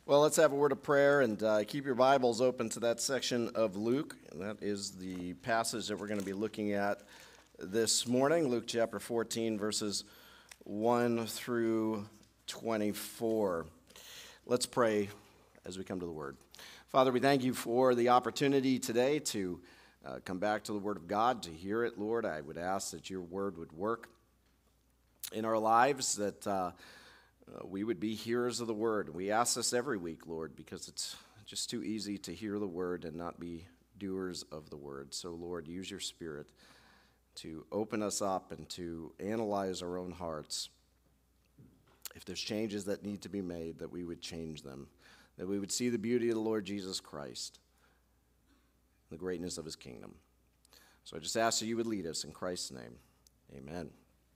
Well, let's have a word of prayer and keep your Bibles open to that section of Luke. And that is the passage that we're going to be looking at this morning, Luke chapter 14, verses 1 through 24. Let's pray as we come to the Word. Father, we thank you for the opportunity today to come back to the Word of God, to hear it, Lord. I would ask that your Word would work in our lives, that we would be hearers of the word. We ask this every week, Lord, because it's just too easy to hear the word and not be doers of the word. So, Lord, use your Spirit to open us up and to analyze our own hearts. If there's changes that need to be made, that we would change them, that we would see the beauty of the Lord Jesus Christ, the greatness of his kingdom. So I just ask that you would lead us in Christ's name. Amen.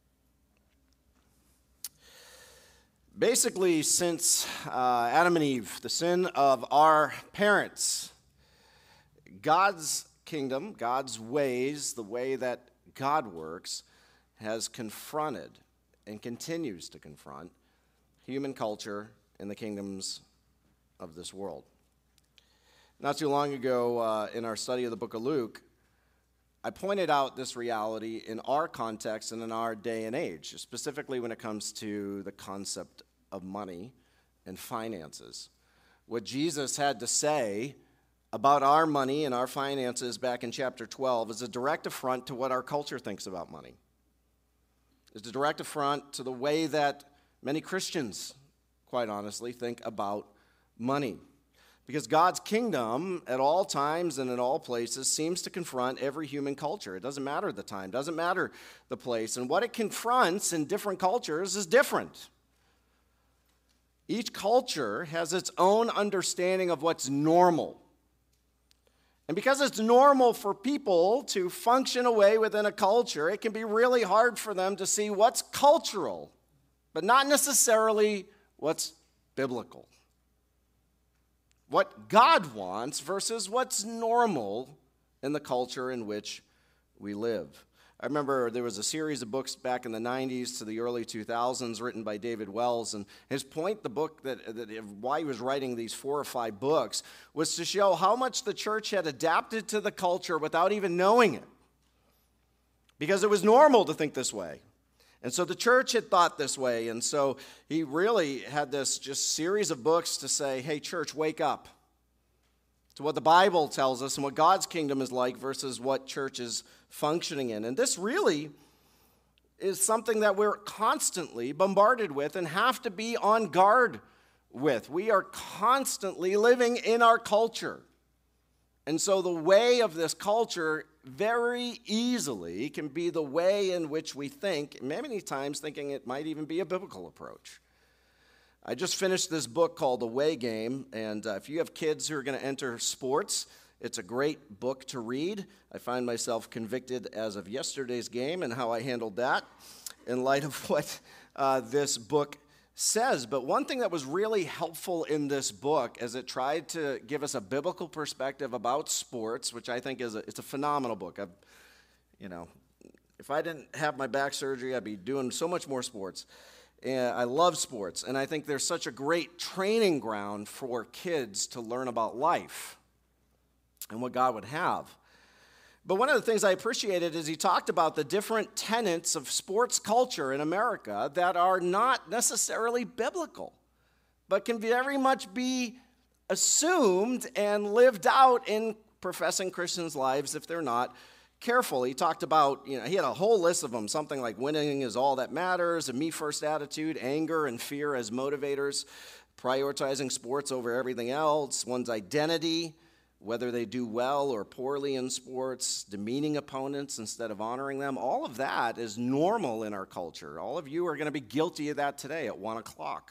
Basically, since Adam and Eve, the sin of our parents, God's kingdom, God's ways, the way that God works, has confronted and continues to confront human culture and the kingdoms of this world. Not too long ago, in our study of the book of Luke, I pointed out this reality in our context and in our day and age, specifically when it comes to the concept of money and finances. What Jesus had to say about our money and our finances back in chapter 12 is a direct affront to what our culture thinks about money. It's a direct affront to the way that many Christians, quite honestly, think about money. Because God's kingdom at all times and in all places seems to confront every human culture. It doesn't matter the time, doesn't matter the place. And what it confronts in different cultures is different. Each culture has its own understanding of what's normal. And because it's normal for people to function away within a culture, it can be really hard for them to see what's cultural, but not necessarily what's biblical. What God wants versus what's normal in the culture in which we live. I remember there was a series of books back in the 90s to the early 2000s written by David Wells, and his point, the book, that why he was writing these 4 or 5 books, was to show how much the church had adapted to the culture without even knowing it. Because it was normal to think this way. And so the church had thought this way, and so he really had this just series of books to say, hey, church, wake up to what the Bible tells us and what God's kingdom is like versus what church is functioning in. And this really is something that we're constantly bombarded with and have to be on guard with. We are constantly living in our culture. And so the way of this culture very easily can be the way in which we think, many times thinking it might even be a biblical approach. I just finished this book called Away Game, and if you have kids who are going to enter sports, it's a great book to read. I find myself convicted as of yesterday's game and how I handled that in light of what this book says. But one thing that was really helpful in this book, as it tried to give us a biblical perspective about sports, which I think it's a phenomenal book. If I didn't have my back surgery, I'd be doing so much more sports. And I love sports, and I think there's such a great training ground for kids to learn about life and what God would have. But one of the things I appreciated is he talked about the different tenets of sports culture in America that are not necessarily biblical, but can very much be assumed and lived out in professing Christians' lives if they're not careful. He talked about, he had a whole list of them, something like winning is all that matters, a me-first attitude, anger and fear as motivators, prioritizing sports over everything else, one's identity, whether they do well or poorly in sports, demeaning opponents instead of honoring them. All of that is normal in our culture. All of you are going to be guilty of that today at 1 o'clock.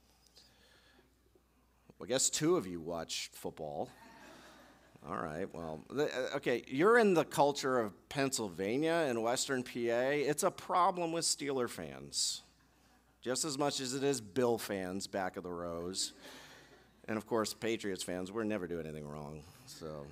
Well, I guess 2 of you watch football. All right, well, okay, you're in the culture of Pennsylvania and Western PA. It's a problem with Steeler fans, just as much as it is Bill fans back of the rows. And, of course, Patriots fans, we're never doing anything wrong. So,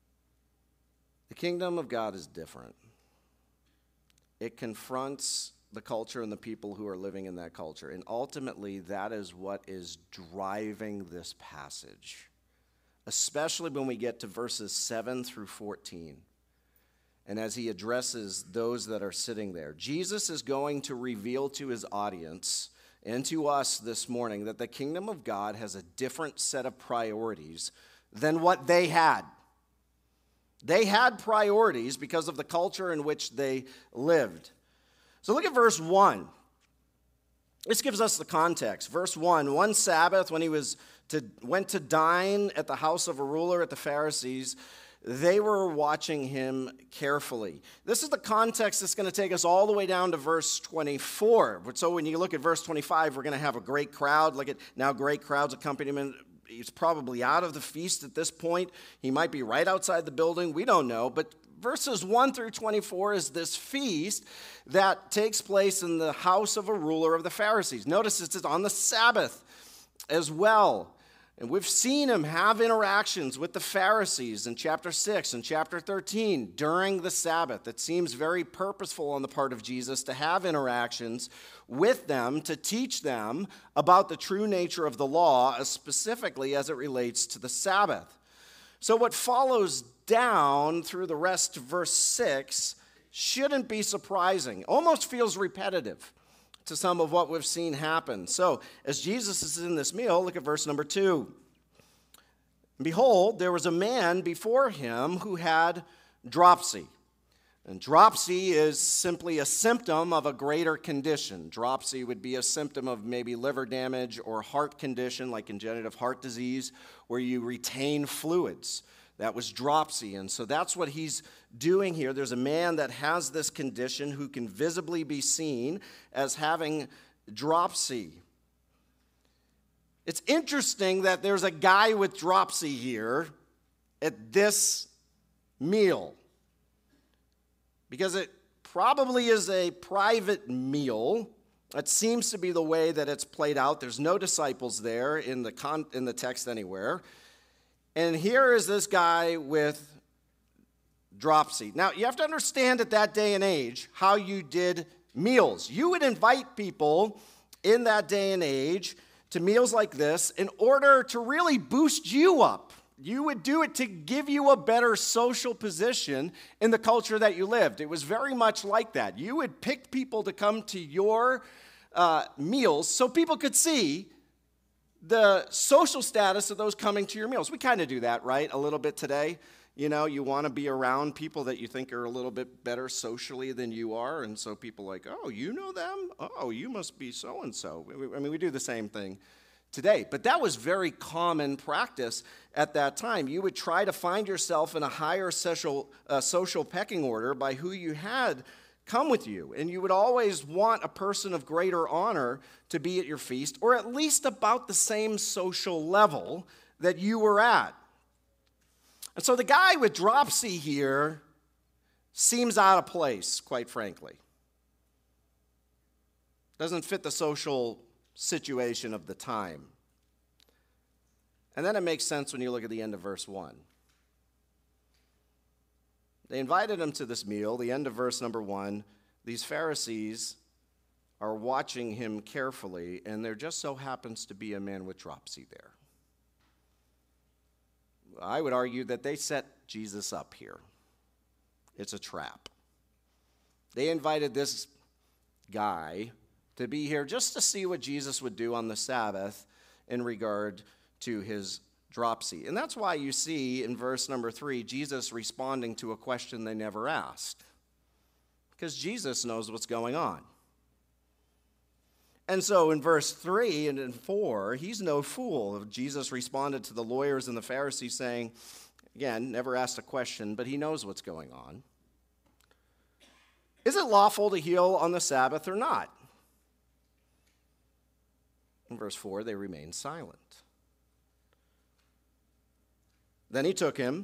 the kingdom of God is different. It confronts the culture and the people who are living in that culture. And ultimately, that is what is driving this passage, especially when we get to verses 7 through 14. And as he addresses those that are sitting there, Jesus is going to reveal to his audience and to us this morning that the kingdom of God has a different set of priorities than what they had. They had priorities because of the culture in which they lived. So look at verse 1. This gives us the context. Verse 1, one Sabbath when he went to dine at the house of a ruler at the Pharisees, they were watching him carefully. This is the context that's going to take us all the way down to verse 24. So when you look at verse 25, we're going to have a great crowd. Look at now great crowds accompaniment. He's probably out of the feast at this point. He might be right outside the building. We don't know. But verses 1 through 24 is this feast that takes place in the house of a ruler of the Pharisees. Notice it's on the Sabbath as well. And we've seen him have interactions with the Pharisees in chapter 6 and chapter 13 during the Sabbath. It seems very purposeful on the part of Jesus to have interactions with them, to teach them about the true nature of the law, specifically as it relates to the Sabbath. So what follows down through the rest of verse 6 shouldn't be surprising. Almost feels repetitive to some of what we've seen happen. So, as Jesus is in this meal, look at verse number 2. Behold, there was a man before him who had dropsy. And dropsy is simply a symptom of a greater condition. Dropsy would be a symptom of maybe liver damage or heart condition, like congenital heart disease, where you retain fluids. That was dropsy, and so that's what he's doing here. There's a man that has this condition who can visibly be seen as having dropsy. It's interesting that there's a guy with dropsy here at this meal, because it probably is a private meal. It seems to be the way that it's played out. There's no disciples there in the text anywhere. And here is this guy with dropsy. Now, you have to understand at that day and age how you did meals. You would invite people in that day and age to meals like this in order to really boost you up. You would do it to give you a better social position in the culture that you lived. It was very much like that. You would pick people to come to your meals so people could see the social status of those coming to your meals. We kind of do that, right, a little bit today. You know, you want to be around people that you think are a little bit better socially than you are, and so people are like, oh, you know them? Oh, you must be so-and-so. I mean, we do the same thing today. But that was very common practice at that time. You would try to find yourself in a higher social pecking order by who you had come with you. And you would always want a person of greater honor to be at your feast, or at least about the same social level that you were at. And so the guy with dropsy here seems out of place, quite frankly. Doesn't fit the social situation of the time. And then it makes sense when you look at the end of verse 1. They invited him to this meal. The end of verse number 1, these Pharisees are watching him carefully, and there just so happens to be a man with dropsy there. I would argue that they set Jesus up here. It's a trap. They invited this guy to be here just to see what Jesus would do on the Sabbath in regard to his dropsy. And that's why you see in verse number 3, Jesus responding to a question they never asked. Because Jesus knows what's going on. And so in verse 3 and in 4, he's no fool. Jesus responded to the lawyers and the Pharisees saying, again, never asked a question, but he knows what's going on. Is it lawful to heal on the Sabbath or not? In verse 4, they remain silent. Then he took him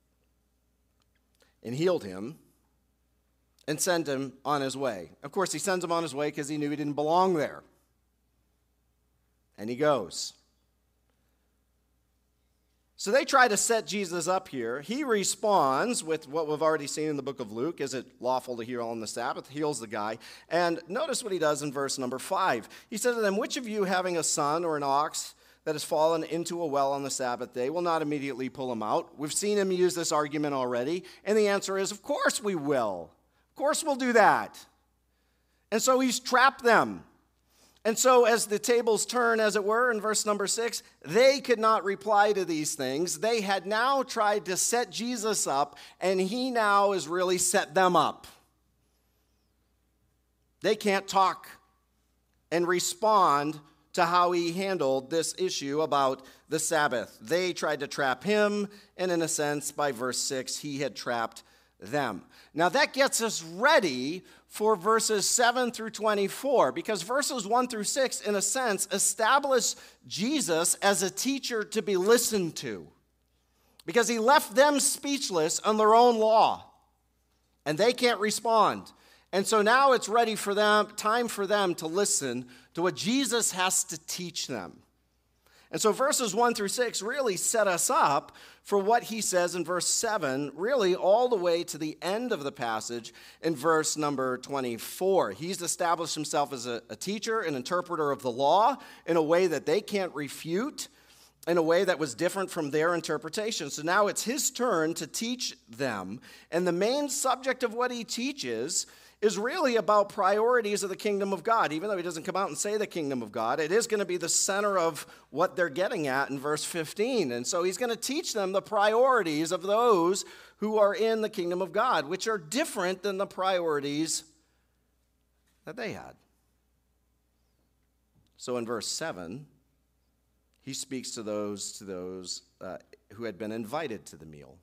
and healed him and sent him on his way. Of course, he sends him on his way because he knew he didn't belong there. And he goes. So they try to set Jesus up here. He responds with what we've already seen in the book of Luke. Is it lawful to heal on the Sabbath? Heals the guy. And notice what he does in verse number 5. He said to them, which of you having a son or an ox that has fallen into a well on the Sabbath day will not immediately pull him out? We've seen him use this argument already. And the answer is, of course we will. Of course we'll do that. And so he's trapped them. And so as the tables turn, as it were, in verse number 6, they could not reply to these things. They had now tried to set Jesus up, and he now has really set them up. They can't talk and respond to how he handled this issue about the Sabbath. They tried to trap him, and in a sense, by verse 6, he had trapped them. Now that gets us ready for verses 7 through 24, because verses 1 through 6, in a sense, establish Jesus as a teacher to be listened to, because he left them speechless on their own law, and they can't respond. And so now it's ready for them, time for them to listen to what Jesus has to teach them. And so verses 1 through 6 really set us up for what he says in verse 7, really all the way to the end of the passage in verse number 24. He's established himself as a teacher, an interpreter of the law in a way that they can't refute, in a way that was different from their interpretation. So now it's his turn to teach them. And the main subject of what he teaches is really about priorities of the kingdom of God. Even though he doesn't come out and say the kingdom of God, it is going to be the center of what they're getting at in verse 15. And so he's going to teach them the priorities of those who are in the kingdom of God, which are different than the priorities that they had. So in verse 7, he speaks to those who had been invited to the meal.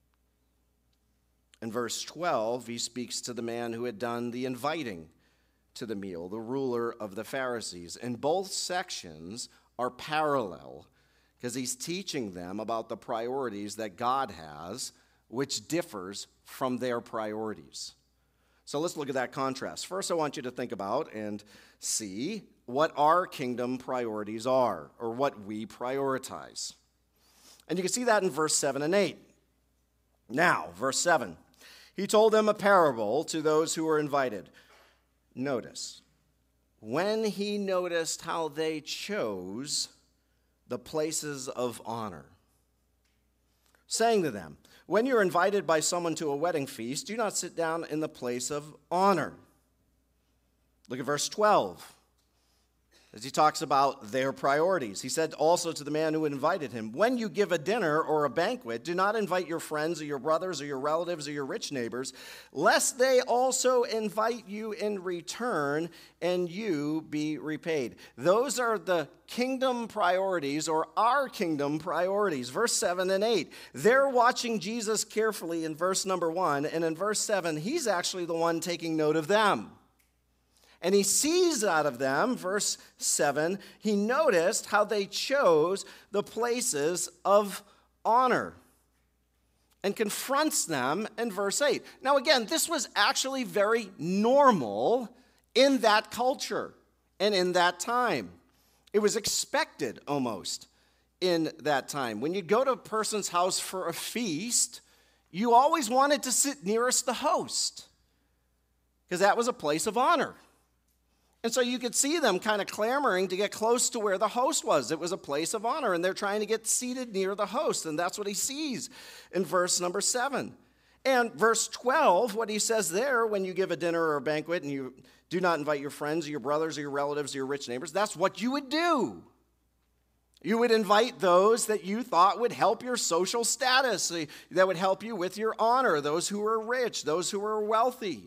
In verse 12, he speaks to the man who had done the inviting to the meal, the ruler of the Pharisees. And both sections are parallel because he's teaching them about the priorities that God has, which differs from their priorities. So let's look at that contrast. First, I want you to think about and see what our kingdom priorities are, or what we prioritize. And you can see that in verse 7 and 8. Now, verse 7. He told them a parable to those who were invited. Notice, when he noticed how they chose the places of honor, saying to them, when you're invited by someone to a wedding feast, do not sit down in the place of honor. Look at verse 12. As he talks about their priorities. He said also to the man who invited him, when you give a dinner or a banquet, do not invite your friends or your brothers or your relatives or your rich neighbors, lest they also invite you in return and you be repaid. Those are the kingdom priorities, or our kingdom priorities. Verse 7 and 8. They're watching Jesus carefully in verse number 1, and in verse 7, he's actually the one taking note of them. And he sees out of them, verse 7, he noticed how they chose the places of honor and confronts them in verse 8. Now again, this was actually very normal in that culture and in that time. It was expected almost in that time. When you go to a person's house for a feast, you always wanted to sit nearest the host because that was a place of honor. And so you could see them kind of clamoring to get close to where the host was. It was a place of honor, and they're trying to get seated near the host, and that's what he sees in verse number 7. And verse 12, what he says there, when you give a dinner or a banquet and you do not invite your friends or your brothers or your relatives or your rich neighbors, that's what you would do. You would invite those that you thought would help your social status, that would help you with your honor, those who were rich, those who were wealthy.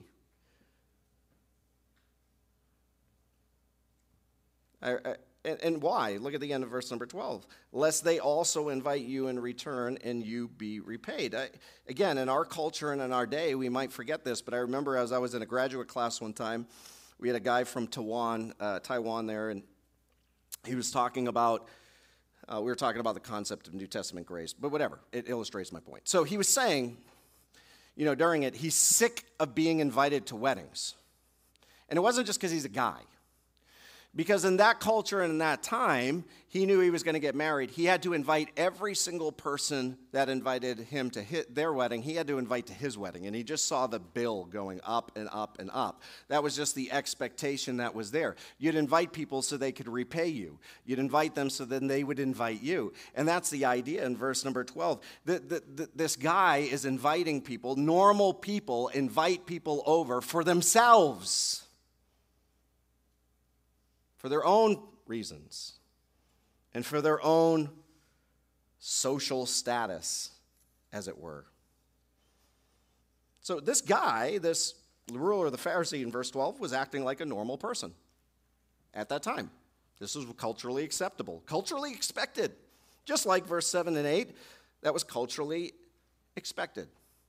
And why? Look at the end of verse number 12. Lest they also invite you in return and you be repaid. Again, in our culture and in our day, we might forget this, but I remember as I was in a graduate class one time, we had a guy from Taiwan there, and he was talking about, we were talking about the concept of New Testament grace, but whatever, it illustrates my point. So he was saying, during it, he's sick of being invited to weddings. And it wasn't just because he's a guy. Because in that culture and in that time, he knew he was going to get married. He had to invite every single person that invited him to their wedding. He had to invite to his wedding. And he just saw the bill going up and up and up. That was just the expectation that was there. You'd invite people so they could repay you. You'd invite them so then they would invite you. And that's the idea in verse number 12. This guy is inviting people, normal people invite people over for themselves, for their own reasons, and for their own social status, as it were. So this guy, this ruler of the Pharisee in verse 12, was acting like a normal person at that time. This was culturally acceptable, culturally expected. Just like verse 7 and 8, that was culturally expected.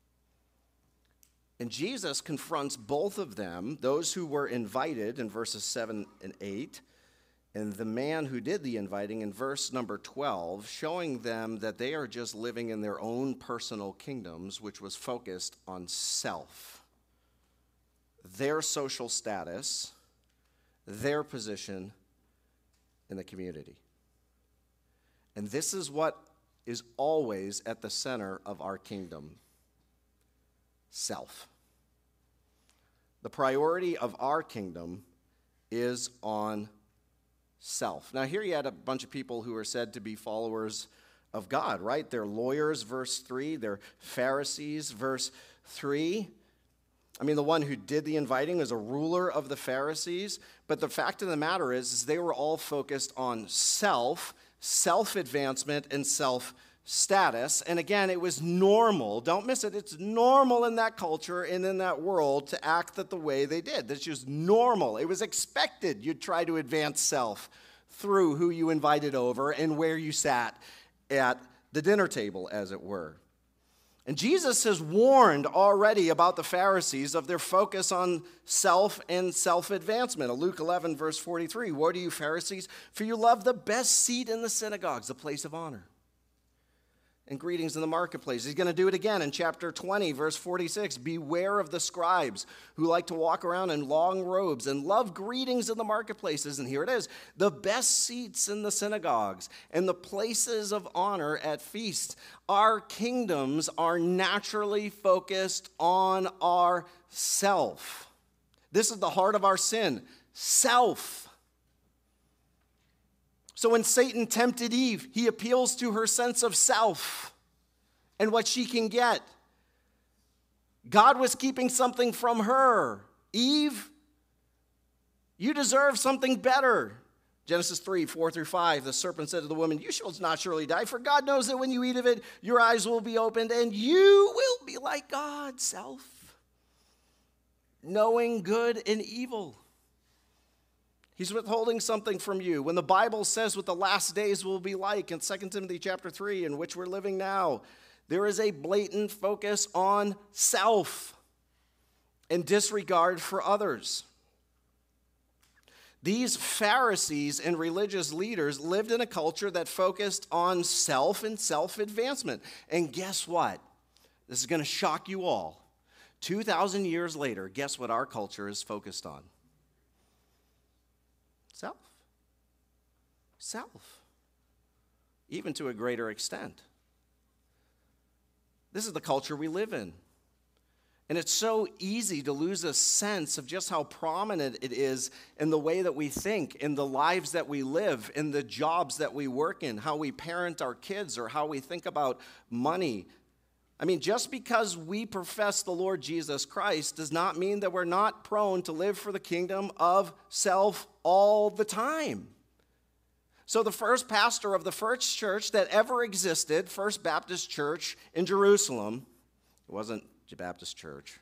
And Jesus confronts both of them, those who were invited in verses 7 and 8, and the man who did the inviting in verse number 12, showing them that they are just living in their own personal kingdoms, which was focused on self, their social status, their position in the community. And this is what is always at the center of our kingdom: self. The priority of our kingdom is on self. Now, here you had a bunch of people who are said to be followers of God, right? They're lawyers, verse 3. They're Pharisees, verse 3. I mean, the one who did the inviting was a ruler of the Pharisees. But the fact of the matter is they were all focused on self-advancement, and self-status. And again, it was normal. Don't miss it. It's normal in that culture and in that world to act the way they did. That's just normal. It was expected you'd try to advance self through who you invited over and where you sat at the dinner table, as it were. And Jesus has warned already about the Pharisees of their focus on self and self-advancement. Luke 11, verse 43, "Woe to you, Pharisees, for you love the best seat in the synagogues, the place of honor, and greetings in the marketplace." He's going to do it again in chapter 20, verse 46. "Beware of the scribes who like to walk around in long robes and love greetings in the marketplaces." And here it is: "The best seats in the synagogues and the places of honor at feasts." Our kingdoms are naturally focused on ourself. This is the heart of our sin: self. So when Satan tempted Eve, he appeals to her sense of self and what she can get. God was keeping something from her. "Eve, you deserve something better." Genesis 3, 4 through 5, the serpent said to the woman, "You shall not surely die, for God knows that when you eat of it, your eyes will be opened, and you will be like God, self, knowing good and evil." He's withholding something from you. When the Bible says what the last days will be like in 2 Timothy chapter 3, in which we're living now, there is a blatant focus on self and disregard for others. These Pharisees and religious leaders lived in a culture that focused on self and self-advancement. And guess what? This is going to shock you all. 2,000 years later, guess what our culture is focused on? Self. Self. Even to a greater extent. This is the culture we live in. And it's so easy to lose a sense of just how prominent it is in the way that we think, in the lives that we live, in the jobs that we work in, how we parent our kids, or how we think about money. I mean, just because we profess the Lord Jesus Christ does not mean that we're not prone to live for the kingdom of self all the time. So the first pastor of the first church that ever existed, First Baptist Church in Jerusalem, it wasn't Baptist Church,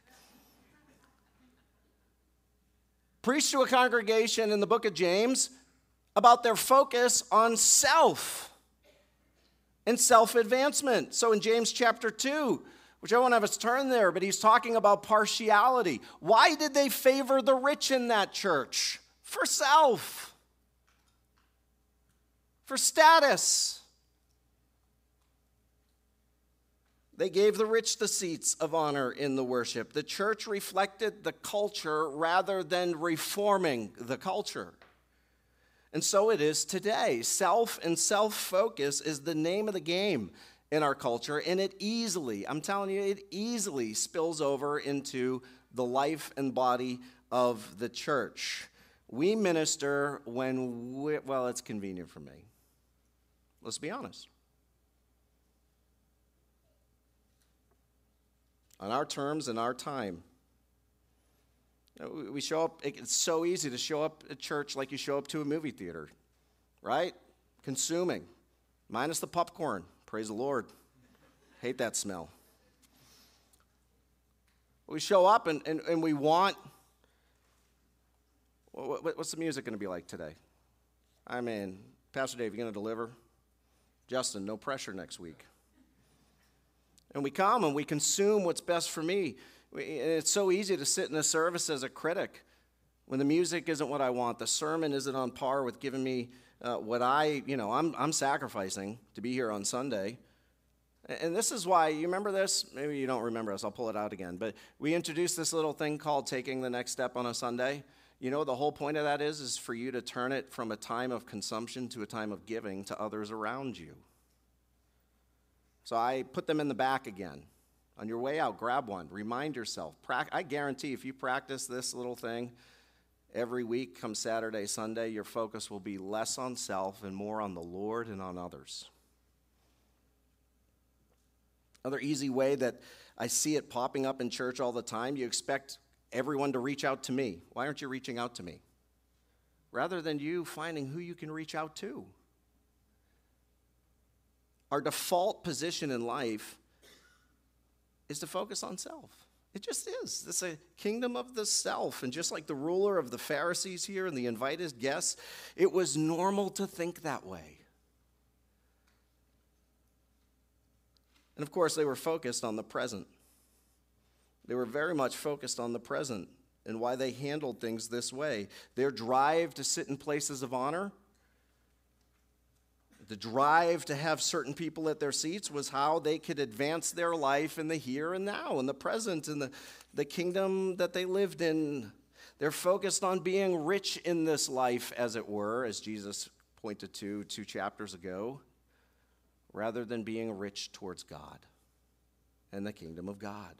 preached to a congregation in the book of James about their focus on self and self-advancement. So in James chapter 2, which I won't have us turn there, but he's talking about partiality. Why did they favor the rich in that church? For self. For status. They gave the rich the seats of honor in the worship. The church reflected the culture rather than reforming the culture. And so it is today. Self and self-focus is the name of the game in our culture, and it easily, I'm telling you, it easily spills over into the life and body of the church. We minister when, well, it's convenient for me. Let's be honest. On our terms and our time. We show up, it's so easy to show up at church like you show up to a movie theater, right? Consuming, minus the popcorn. Praise the Lord. Hate that smell. We show up and we want, what's the music going to be like today? I mean, Pastor Dave, you going to deliver? Justin, no pressure next week. And we come and we consume what's best for me. It's so easy to sit in a service as a critic when the music isn't what I want, the sermon isn't on par with giving me what I'm sacrificing to be here on Sunday. And this is why, you remember this? Maybe you don't remember this, I'll pull it out again. But we introduced this little thing called taking the next step on a Sunday. You know, the whole point of that is for you to turn it from a time of consumption to a time of giving to others around you. So I put them in the back again. On your way out, grab one. Remind yourself. I guarantee if you practice this little thing every week, come Saturday, Sunday, your focus will be less on self and more on the Lord and on others. Another easy way that I see it popping up in church all the time, you expect everyone to reach out to me. Why aren't you reaching out to me? Rather than you finding who you can reach out to. Our default position in life is to focus on self. It just is. It's a kingdom of the self. And just like the ruler of the Pharisees here and the invited guests, it was normal to think that way. And of course, they were focused on the present. They were very much focused on the present and why they handled things this way. Their drive to sit in places of honor, the drive to have certain people at their seats was how they could advance their life in the here and now, in the present, in the kingdom that they lived in. They're focused on being rich in this life, as it were, as Jesus pointed to 2 chapters ago, rather than being rich towards God and the kingdom of God.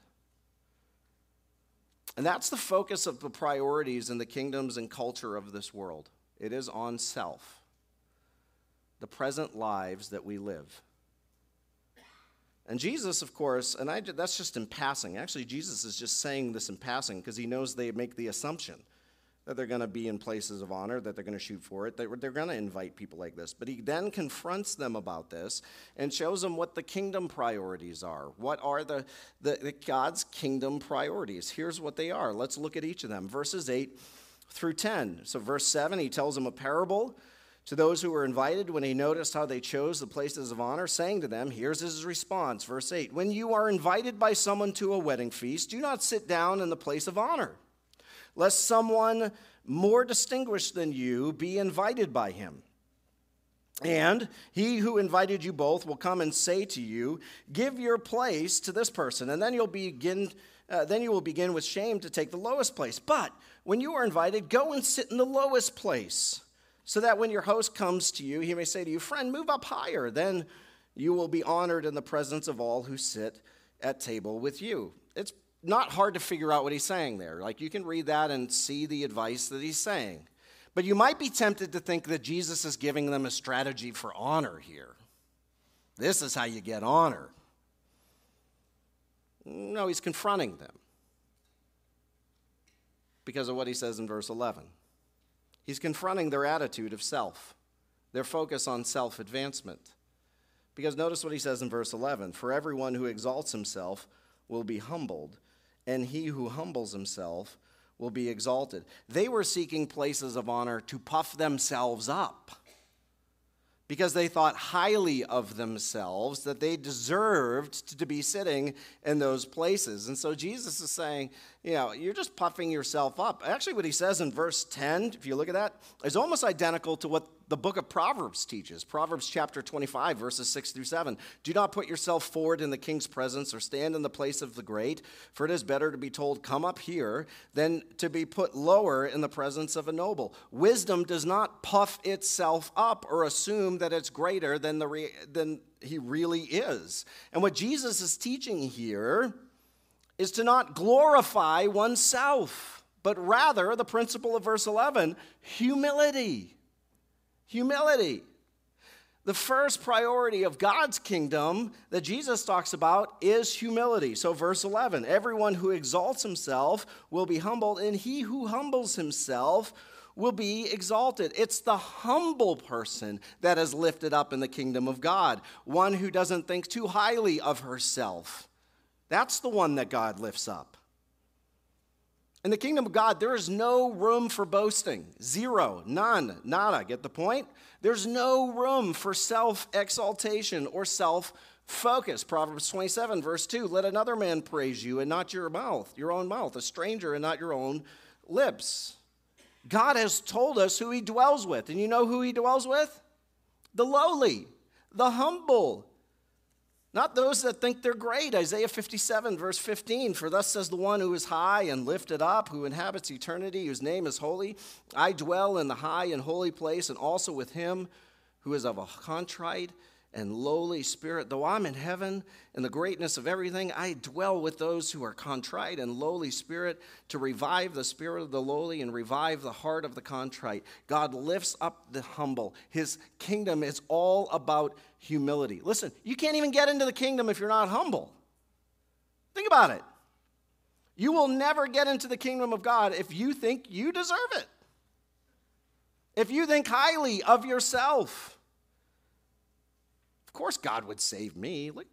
And that's the focus of the priorities in the kingdoms and culture of this world. It is on self, the present lives that we live. And Jesus, of course, and that's just in passing. Actually, Jesus is just saying this in passing because he knows they make the assumption that they're going to be in places of honor, that they're going to shoot for it, that they're going to invite people like this. But he then confronts them about this and shows them what the kingdom priorities are. What are the God's kingdom priorities? Here's what they are. Let's look at each of them. Verses 8 through 10. So verse 7, he tells them a parable to those who were invited when he noticed how they chose the places of honor, saying to them, here's his response, verse 8, when you are invited by someone to a wedding feast, do not sit down in the place of honor, lest someone more distinguished than you be invited by him. And he who invited you both will come and say to you, give your place to this person, and then you will begin with shame to take the lowest place. But when you are invited, go and sit in the lowest place, so that when your host comes to you, he may say to you, friend, move up higher. Then you will be honored in the presence of all who sit at table with you. It's not hard to figure out what he's saying there. Like, you can read that and see the advice that he's saying. But you might be tempted to think that Jesus is giving them a strategy for honor here. This is how you get honor. No, he's confronting them because of what he says in verse 11. He's confronting their attitude of self, their focus on self-advancement. Because notice what he says in verse 11. For everyone who exalts himself will be humbled, and he who humbles himself will be exalted. They were seeking places of honor to puff themselves up because they thought highly of themselves, that they deserved to be sitting in those places. And so Jesus is saying, you're just puffing yourself up. Actually, what he says in verse 10, if you look at that, is almost identical to what the book of Proverbs teaches. Proverbs chapter 25, verses 6 through 7. Do not put yourself forward in the king's presence or stand in the place of the great, for it is better to be told, come up here, than to be put lower in the presence of a noble. Wisdom does not puff itself up or assume that it's greater than he really is. And what Jesus is teaching here is to not glorify oneself, but rather, the principle of verse 11, humility. Humility. The first priority of God's kingdom that Jesus talks about is humility. So verse 11, everyone who exalts himself will be humbled, and he who humbles himself will be exalted. It's the humble person that is lifted up in the kingdom of God, one who doesn't think too highly of herself. That's the one that God lifts up. In the kingdom of God, there is no room for boasting. Zero, none, nada. Get the point? There's no room for self-exaltation or self-focus. Proverbs 27, verse 2, let another man praise you and not your own mouth, a stranger and not your own lips. God has told us who he dwells with. And you know who he dwells with? The lowly, the humble. Not those that think they're great. Isaiah 57, verse 15, for thus says the one who is high and lifted up, who inhabits eternity, whose name is holy. I dwell in the high and holy place, and also with him who is of a contrite and lowly spirit. Though I'm in heaven in the greatness of everything, I dwell with those who are contrite and lowly spirit, to revive the spirit of the lowly and revive the heart of the contrite. God lifts up the humble. His kingdom is all about humility. Listen, you can't even get into the kingdom if you're not humble. Think about it. You will never get into the kingdom of God if you think you deserve it. If you think highly of yourself. Of course God would save me. Look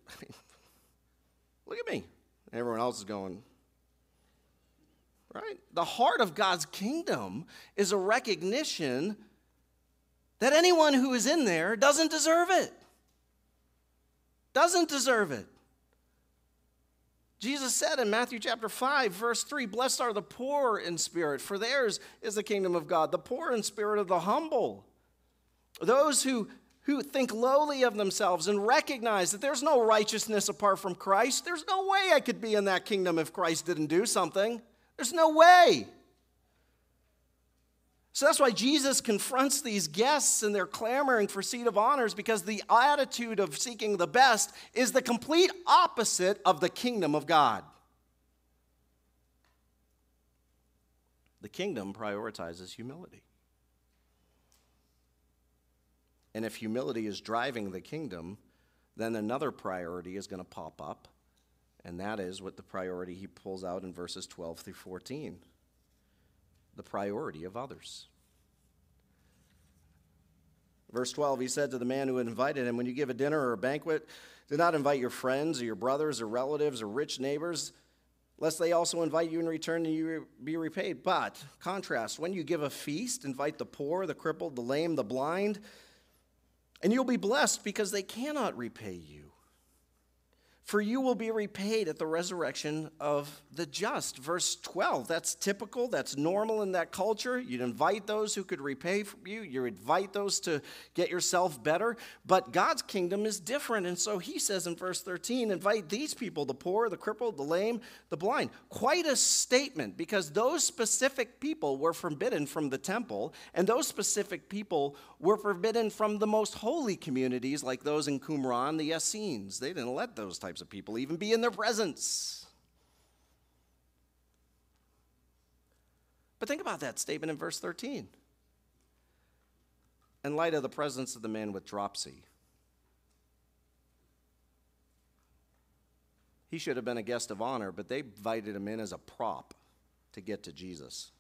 at me. Everyone else is going, right? The heart of God's kingdom is a recognition that anyone who is in there doesn't deserve it. Doesn't deserve it. Jesus said in Matthew chapter 5, verse 3, blessed are the poor in spirit, for theirs is the kingdom of God. The poor in spirit are the humble. Those who think lowly of themselves and recognize that there's no righteousness apart from Christ. There's no way I could be in that kingdom if Christ didn't do something. There's no way. So that's why Jesus confronts these guests and they're clamoring for seat of honors, because the attitude of seeking the best is the complete opposite of the kingdom of God. The kingdom prioritizes humility. And if humility is driving the kingdom, then another priority is going to pop up, and that is what the priority he pulls out in verses 12 through 14. The priority of others. Verse 12, he said to the man who had invited him, when you give a dinner or a banquet, do not invite your friends or your brothers or relatives or rich neighbors, lest they also invite you in return and you be repaid. But, contrast, when you give a feast, invite the poor, the crippled, the lame, the blind, and you'll be blessed because they cannot repay you. For you will be repaid at the resurrection of the just. Verse 12, that's typical, that's normal in that culture. You'd invite those who could repay you. You invite those to get yourself better. But God's kingdom is different. And so he says in verse 13, invite these people, the poor, the crippled, the lame, the blind. Quite a statement, because those specific people were forbidden from the temple, and those specific people were forbidden from the most holy communities like those in Qumran, the Essenes. They didn't let those types of people even be in their presence. But think about that statement in verse 13. In light of the presence of the man with dropsy, he should have been a guest of honor, but they invited him in as a prop to get to Jesus.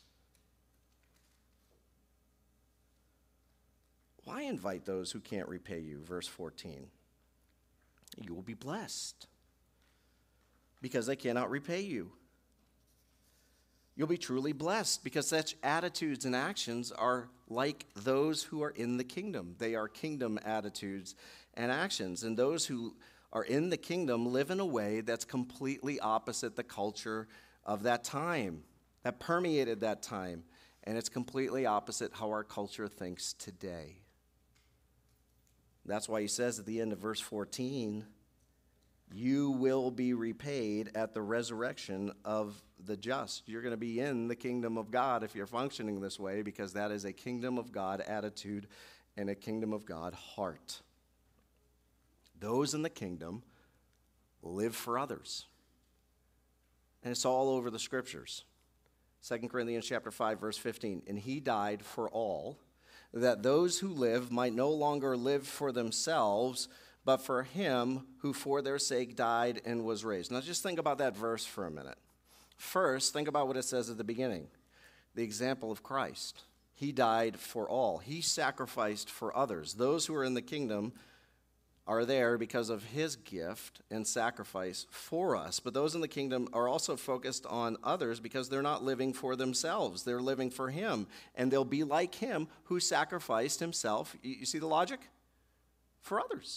Why invite those who can't repay you? Verse 14. You will be blessed because they cannot repay you. You'll be truly blessed because such attitudes and actions are like those who are in the kingdom. They are kingdom attitudes and actions. And those who are in the kingdom live in a way that's completely opposite the culture of that time, that permeated that time. And it's completely opposite how our culture thinks today. That's why he says at the end of verse 14, you will be repaid at the resurrection of the just. You're going to be in the kingdom of God if you're functioning this way, because that is a kingdom of God attitude and a kingdom of God heart. Those in the kingdom live for others. And it's all over the scriptures. 2 Corinthians chapter 5, verse 15. And he died for all, that those who live might no longer live for themselves, but for him who for their sake died and was raised. Now just think about that verse for a minute. First, think about what it says at the beginning. The example of Christ. He died for all. He sacrificed for others. Those who are in the kingdom are there because of his gift and sacrifice for us. But those in the kingdom are also focused on others because they're not living for themselves. They're living for him. And they'll be like him who sacrificed himself. You see the logic? For others.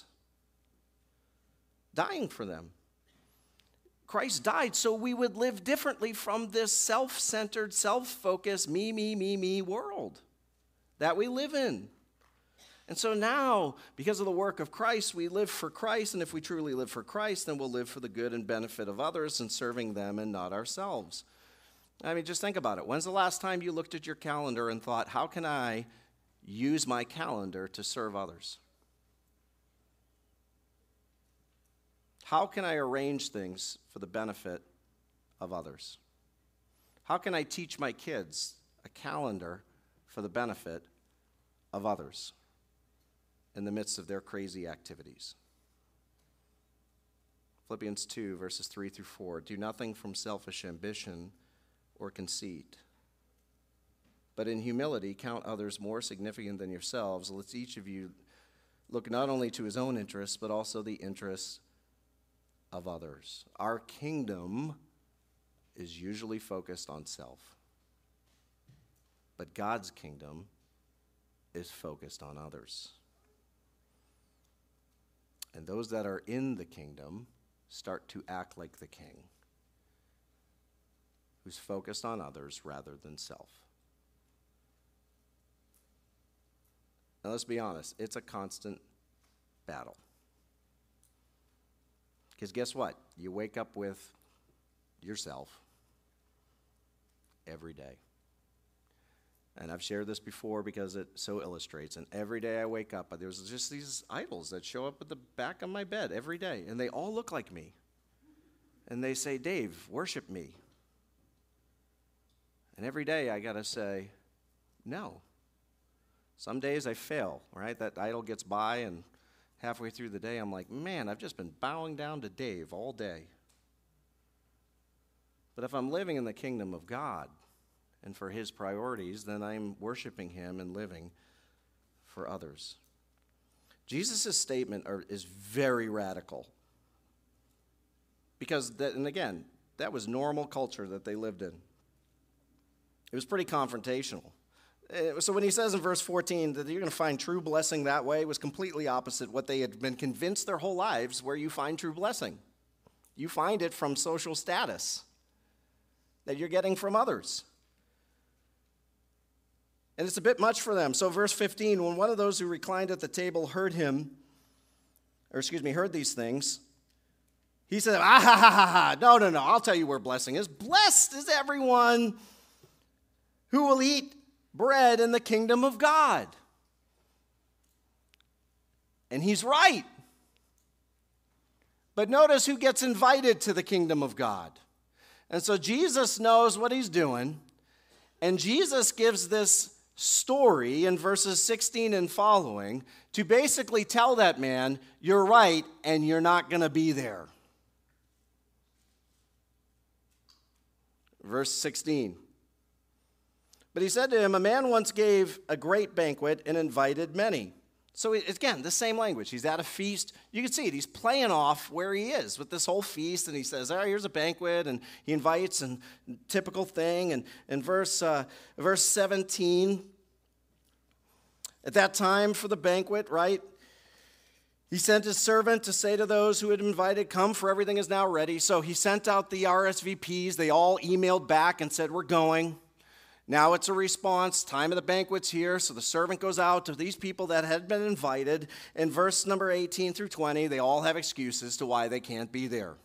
Dying for them. Christ died so we would live differently from this self-centered, self-focused, me world that we live in. And so now, because of the work of Christ, we live for Christ, and if we truly live for Christ, then we'll live for the good and benefit of others and serving them and not ourselves. I mean, just think about it. When's the last time you looked at your calendar and thought, how can I use my calendar to serve others? How can I arrange things for the benefit of others? How can I teach my kids a calendar for the benefit of others in the midst of their crazy activities? Philippians 2, verses 3 through 4. Do nothing from selfish ambition or conceit, but in humility count others more significant than yourselves. Let each of you look not only to his own interests, but also the interests of others. Our kingdom is usually focused on self, but God's kingdom is focused on others. And those that are in the kingdom start to act like the king, who's focused on others rather than self. Now let's be honest, it's a constant battle. Because guess what? You wake up with yourself every day. And I've shared this before because it so illustrates. And every day I wake up, there's just these idols that show up at the back of my bed every day. And they all look like me. And they say, Dave, worship me. And every day I got to say, no. Some days I fail, right? That idol gets by, and halfway through the day I'm like, man, I've just been bowing down to Dave all day. But if I'm living in the kingdom of God and for his priorities, then I'm worshiping him and living for others. Jesus' statement is very radical. Because, and again, that was normal culture that they lived in. It was pretty confrontational. So when he says in verse 14 that you're going to find true blessing that way, it was completely opposite what they had been convinced their whole lives where you find true blessing. You find it from social status that you're getting from others. And it's a bit much for them. So verse 15, when one of those who reclined at the table heard these things, he said, no, I'll tell you where blessing is. Blessed is everyone who will eat bread in the kingdom of God. And he's right. But notice who gets invited to the kingdom of God. And so Jesus knows what he's doing. And Jesus gives this story in verses 16 and following to basically tell that man, you're right, and you're not going to be there. Verse 16. But he said to him, a man once gave a great banquet and invited many. So again, the same language. He's at a feast. You can see it. He's playing off where he is with this whole feast. And he says, all right, here's a banquet. And he invites, and typical thing. And in verse 17, at that time for the banquet, right, he sent his servant to say to those who had invited, come, for everything is now ready. So he sent out the RSVPs. They all emailed back and said, we're going. Now it's a response. Time of the banquet's here, so the servant goes out to these people that had been invited. In verse number 18 through 20, they all have excuses to why they can't be there.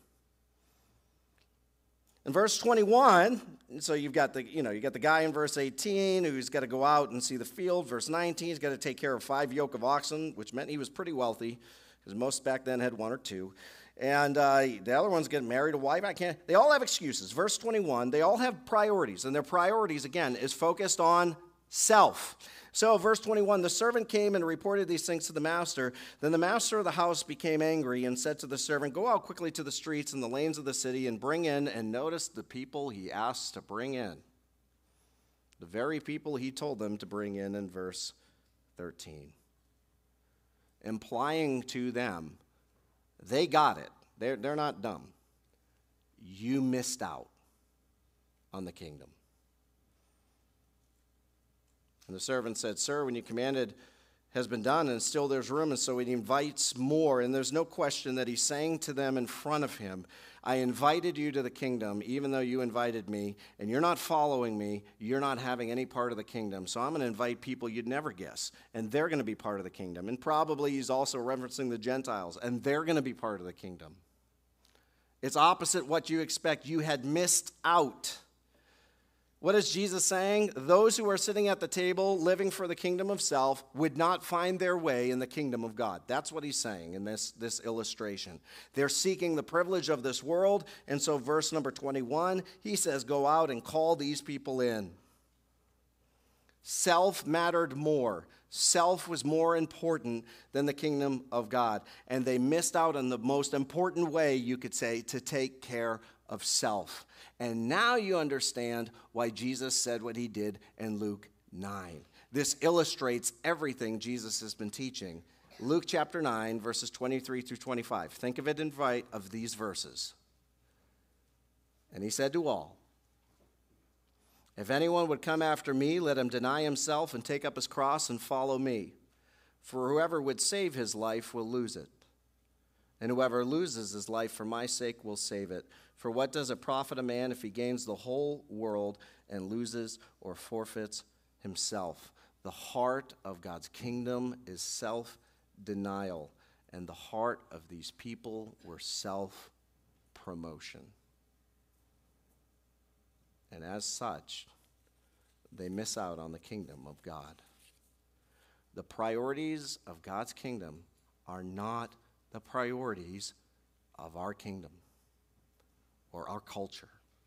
In verse 21, so you got the guy in verse 18 who's got to go out and see the field. Verse 19, he's got to take care of 5 yoke of oxen, which meant he was pretty wealthy, because most back then had 1 or 2. And the other one's getting married, a wife. They all have excuses. Verse 21, they all have priorities. And their priorities, again, is focused on self. So verse 21, the servant came and reported these things to the master. Then the master of the house became angry and said to the servant, go out quickly to the streets and the lanes of the city and bring in, and notice the people he asked to bring in. The very people he told them to bring in verse 13. Implying to them, they got it. They're not dumb. You missed out on the kingdom. And the servant said, sir, when you commanded has been done, and still there's room, and so he invites more. And there's no question that he's saying to them in front of him, I invited you to the kingdom, even though you invited me, and you're not following me, you're not having any part of the kingdom. So I'm going to invite people you'd never guess, and they're going to be part of the kingdom. And probably he's also referencing the Gentiles, and they're going to be part of the kingdom. It's opposite what you expect. You had missed out. What is Jesus saying? Those who are sitting at the table living for the kingdom of self would not find their way in the kingdom of God. That's what he's saying in this illustration. They're seeking the privilege of this world, and so verse number 21, he says, go out and call these people in. Self mattered more. Self was more important than the kingdom of God, and they missed out on the most important way, you could say, to take care of self. And now you understand why Jesus said what he did in Luke 9. This illustrates everything Jesus has been teaching. Luke chapter 9, verses 23 through 25. Think of it in light of these verses. And he said to all, if anyone would come after me, let him deny himself and take up his cross and follow me. For whoever would save his life will lose it. And whoever loses his life for my sake will save it. For what does it profit a man if he gains the whole world and loses or forfeits himself? The heart of God's kingdom is self-denial, and the heart of these people were self-promotion. And as such, they miss out on the kingdom of God. The priorities of God's kingdom are not the priorities of our kingdom or our culture.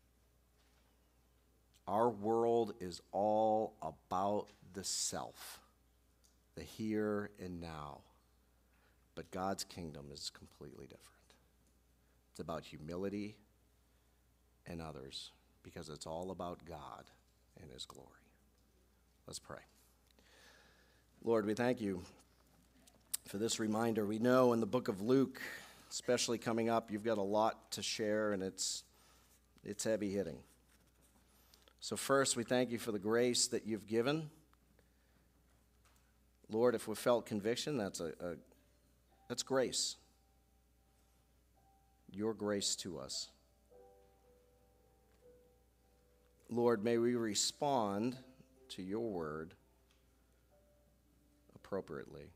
Our world is all about the self, the here and now. But God's kingdom is completely different. It's about humility and others, because it's all about God and his glory. Let's pray. Lord, we thank you for this reminder. We know in the book of Luke, especially coming up, you've got a lot to share, and it's heavy hitting. So first, we thank you for the grace that you've given. Lord, if we felt conviction, that's grace. Your grace to us. Lord, may we respond to your word appropriately.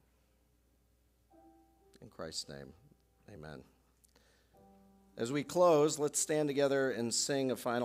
In Christ's name, amen. As we close, let's stand together and sing a final